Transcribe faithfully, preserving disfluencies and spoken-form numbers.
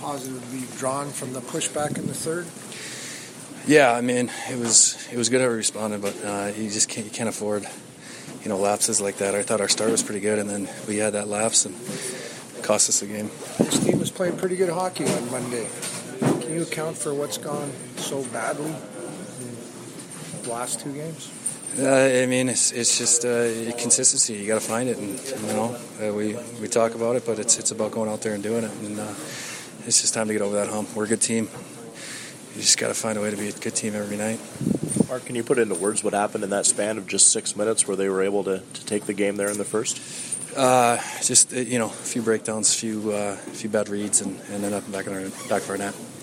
positively drawn from the pushback in the third? Yeah, I mean, it was it was good how we responded, but uh, you just can't you can't afford, you know, lapses like that. I thought our start was pretty good, and then we had that lapse and it cost us the game. This team was playing pretty good hockey on Monday. Can you account for what's gone so badly in the last two games? Uh, I mean, it's it's just uh, consistency. You got to find it, and you know, uh, we we talk about it, but it's it's about going out there and doing it, and uh, it's just time to get over that hump. We're a good team. You just got to find a way to be a good team every night. Mark, can you put into words what happened in that span of just six minutes where they were able to, to take the game there in the first? Uh, just, you know, a few breakdowns, a few, uh, few bad reads, and, and then up and back in our back of our net.